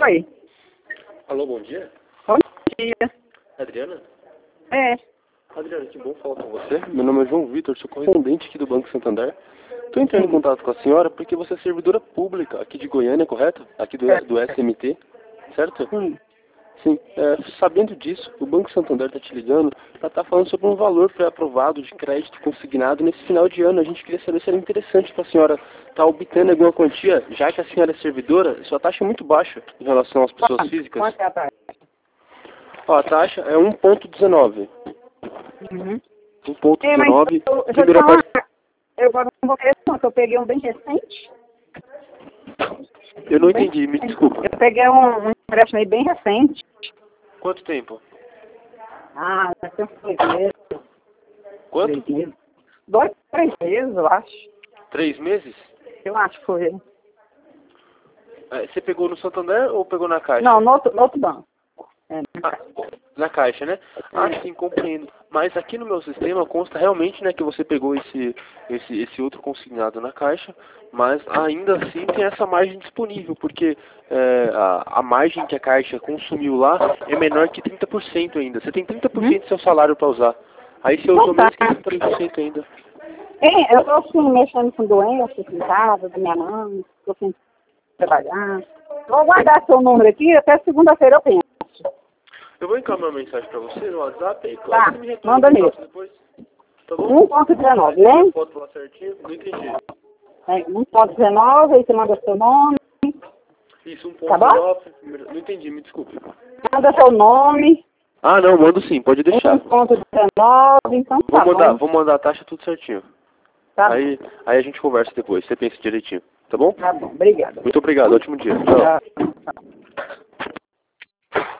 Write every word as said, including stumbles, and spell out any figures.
Oi. Alô, bom dia. Bom dia. Adriana? É. Adriana, que bom falar com você. Meu nome é João Vitor, sou correspondente aqui do Banco Santander. Estou entrando em Sim. contato com a senhora porque você é servidora pública aqui de Goiânia, correto? Aqui do, É. do S M T, certo? Sim. Sim. É, sabendo disso, o Banco Santander está te ligando para estar falando sobre um valor pré-aprovado de crédito consignado nesse final de ano. A gente queria saber se era interessante para a senhora estar obtendo alguma quantia, já que a senhora é servidora, sua taxa é muito baixa em relação às pessoas Quanto? físicas. Quanto é a taxa? Ó, a taxa é um ponto dezenove. Uhum. um ponto É, mas dezenove. eu, eu vou te Primeira falar, parte. eu agora não vou querer não, que eu peguei um bem recente. Eu não Bem entendi, me recente. desculpa. Eu peguei um, um empréstimo aí bem recente. Quanto tempo? Ah, já tem uns dois meses. Quanto? Três meses. Dois, três meses, eu acho. Três meses? Eu acho que foi. É, você pegou no Santander ou pegou na Caixa? Não, no outro, no outro banco. É. Ah, na Caixa, né? Ah, sim, compreendo. Mas aqui no meu sistema consta realmente, né, que você pegou esse, esse, esse outro consignado na Caixa, mas ainda assim tem essa margem disponível, porque é, a, a margem que a Caixa consumiu lá é menor que trinta por cento ainda. Você tem trinta por cento Uhum. do seu salário para usar. Aí você Não usou tá. menos que trinta por cento ainda. É, eu tô assim, mexendo com doenças em casa, da minha mãe, tô sem trabalhar. Vou guardar seu número aqui, até segunda-feira eu penso. Eu vou encaminhar uma mensagem para você no WhatsApp e claro, Tá, você me retorna manda o contato mesmo. depois. Tá bom? um ponto dezenove, Aí, né? a foto lá certinho, não entendi. É, um ponto dezenove, aí você manda seu nome, Isso, tá bom? um ponto dezenove, não entendi, me desculpe. Manda seu nome, Ah, não, mando sim, pode deixar. um ponto dezenove, então Vou tá mandar, bom. vou mandar a taxa tudo certinho. Tá bom, Aí, aí a gente conversa depois, você pensa direitinho, tá bom? tá bom, obrigada. Muito obrigado, ótimo dia. Tchau. Tchau.